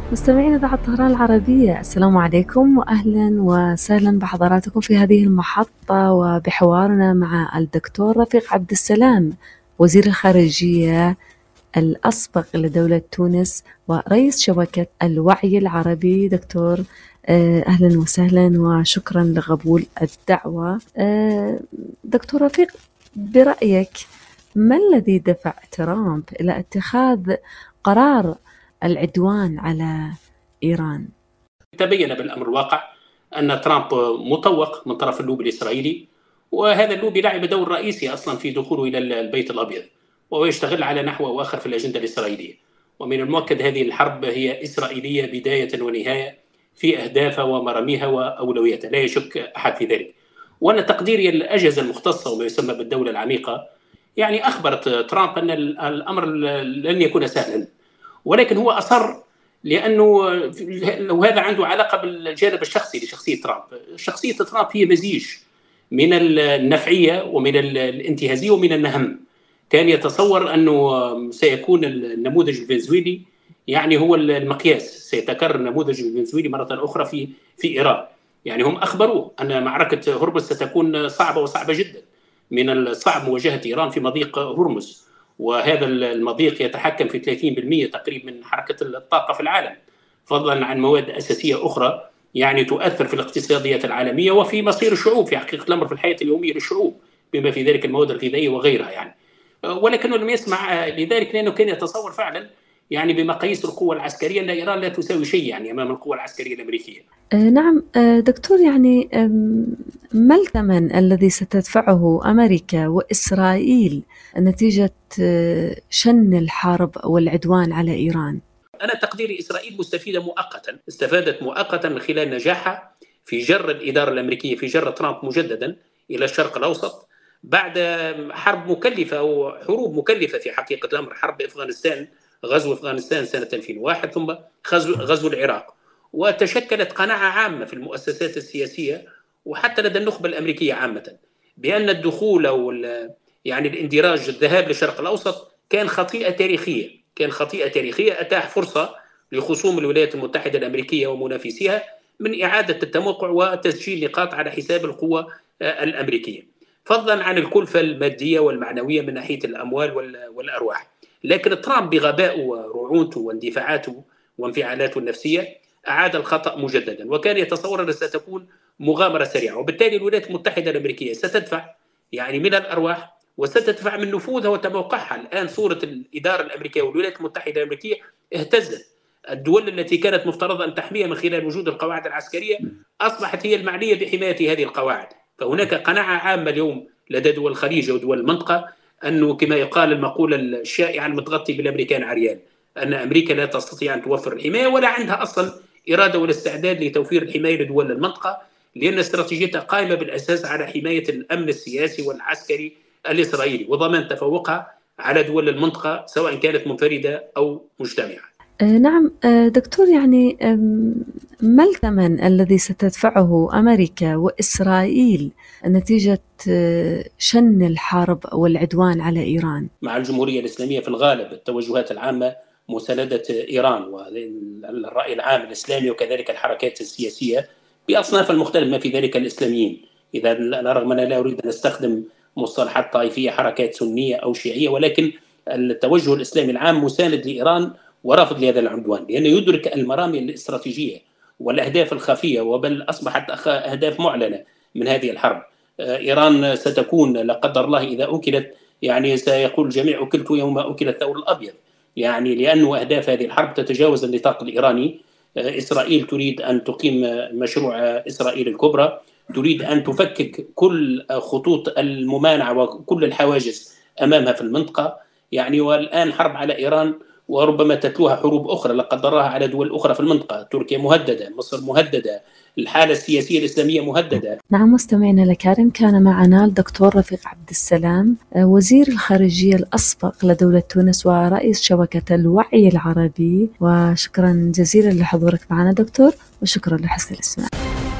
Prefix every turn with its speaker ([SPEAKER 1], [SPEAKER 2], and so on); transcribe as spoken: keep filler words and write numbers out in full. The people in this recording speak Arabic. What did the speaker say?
[SPEAKER 1] مستمعينا إذاعة طهران العربية، السلام عليكم وأهلا وسهلا بحضراتكم في هذه المحطة وبحوارنا مع الدكتور رفيق عبد السلام، وزير الخارجية الأسبق لدولة تونس ورئيس شبكة الوعي العربي. دكتور أهلا وسهلا وشكرا لقبول الدعوة. دكتور رفيق، برأيك ما الذي دفع ترامب إلى اتخاذ قرار العدوان على إيران؟
[SPEAKER 2] تبين بالأمر الواقع أن ترامب مطوق من طرف اللوبي الإسرائيلي، وهذا اللوبي لعب دور رئيسي أصلا في دخوله إلى البيت الأبيض، وهو يشتغل على نحو أو آخر في الأجندة الإسرائيلية. ومن المؤكد هذه الحرب هي إسرائيلية بداية ونهاية في أهدافها ومراميها وأولوياتها، لا يشك أحد في ذلك. وأنا تقديري الأجهزة المختصة وما يسمى بالدولة العميقة يعني أخبرت ترامب أن الأمر لن يكون سهلا، ولكن هو أصر لأنه لو هذا عنده علاقة بالجانب الشخصي لشخصية ترامب. شخصية ترامب هي مزيج من النفعية ومن الانتهازية ومن النهم. كان يتصور أنه سيكون النموذج الفنزويلي يعني هو المقياس، سيتكرر النموذج الفنزويلي مرة أخرى في في إيران. يعني هم أخبروه أن معركة هرمز ستكون صعبة وصعبة جدا، من الصعب مواجهة إيران في مضيق هرمز، وهذا المضيق يتحكم في ثلاثين بالمئة تقريبا من حركة الطاقة في العالم، فضلا عن مواد أساسية أخرى يعني تؤثر في الاقتصاديات العالمية وفي مصير الشعوب في حقيقة الأمر، في الحياة اليومية للشعوب، بما في ذلك المواد الغذائية وغيرها يعني. ولكنه لم يسمع لذلك، لأنه كان يتصور فعلا يعني بمقاييس القوة العسكرية أن إيران لا تساوي شيء يعني أمام القوة العسكرية الأمريكية.
[SPEAKER 1] نعم دكتور، يعني ما الثمن الذي ستدفعه أمريكا وإسرائيل نتيجة شن الحرب والعدوان على إيران؟
[SPEAKER 2] أنا تقديري إسرائيل مستفيدة مؤقتا، استفادت مؤقتا من خلال نجاحها في جر الإدارة الأمريكية، في جر ترامب مجددا إلى الشرق الأوسط بعد حرب مكلفة أو حروب مكلفة في حقيقة الأمر. حرب أفغانستان، غزو أفغانستان سنة ألفين وواحد، ثم غزو, غزو العراق. وتشكلت قناعة عامة في المؤسسات السياسية وحتى لدى النخبة الأمريكية عامة بأن الدخول أو يعني الاندراج، الذهاب للشرق الأوسط كان خطيئة تاريخية، كان خطيئة تاريخية أتاح فرصة لخصوم الولايات المتحدة الأمريكية ومنافسيها من إعادة التموقع وتسجيل نقاط على حساب القوة الأمريكية، فضلا عن الكلفة المادية والمعنوية من ناحية الأموال والأرواح. لكن ترامب بغبائه ورعونته واندفاعاته وانفعالاته النفسية أعاد الخطأ مجددا، وكان يتصور أن ستكون مغامرة سريعة، وبالتالي الولايات المتحدة الأمريكية ستدفع يعني من الأرواح وستدفع من نفوذها وتموقعها. الآن صورة الإدارة الأمريكية والولايات المتحدة الأمريكية اهتزت. الدول التي كانت مفترضة أن تحميها من خلال وجود القواعد العسكرية أصبحت هي المعنية بحماية هذه القواعد. فهناك قناعة عامة اليوم لدى دول الخليج ودول المنطقة أنه كما يقال المقولة الشائعة المتغطي بالأمريكان عريان، أن أمريكا لا تستطيع أن توفر الحماية ولا عندها أصلا إرادة ولا استعداد لتوفير الحماية لدول المنطقة، لأن استراتيجيتها قائمة بالأساس على حماية الأمن السياسي والعسكري الإسرائيلي وضمان تفوقها على دول المنطقة سواء كانت منفردة أو مجتمعة.
[SPEAKER 1] نعم دكتور، يعني ما الثمن الذي ستدفعه أمريكا وإسرائيل نتيجة شن الحرب والعدوان على إيران؟
[SPEAKER 2] مع الجمهورية الإسلامية في الغالب التوجهات العامة مساندة إيران والرأي العام الإسلامي وكذلك الحركات السياسية بأصناف المختلفة ما في ذلك الإسلاميين. إذا رغم أن لا أريد أن أستخدم مصطلحات طائفية، حركات سنية أو شيعية، ولكن التوجه الإسلامي العام مساند لإيران ورافض لهذا العدوان، لأنه يدرك المرامي الاستراتيجية والأهداف الخفية، وبل أصبحت أهداف معلنة من هذه الحرب. إيران ستكون لا قدر الله إذا أكلت، يعني سيقول الجميع أكلت يوم أكل الثور الأبيض، يعني لأنه أهداف هذه الحرب تتجاوز النطاق الإيراني. إسرائيل تريد أن تقيم مشروع إسرائيل الكبرى، تريد أن تفكك كل خطوط الممانعة وكل الحواجز أمامها في المنطقة يعني. والآن حرب على إيران، وربما تتلوها حروب أخرى لا قدر الله على دول أخرى في المنطقة. تركيا مهددة، مصر مهددة، الحالة السياسية الإسلامية مهددة.
[SPEAKER 1] نعم مستمعينا الكرام، كان معنا الدكتور رفيق عبد السلام، وزير الخارجية الأسبق لدولة تونس ورئيس شبكة الوعي العربي. وشكرا جزيلا لحضورك معنا دكتور، وشكرا لحسن الاستماع.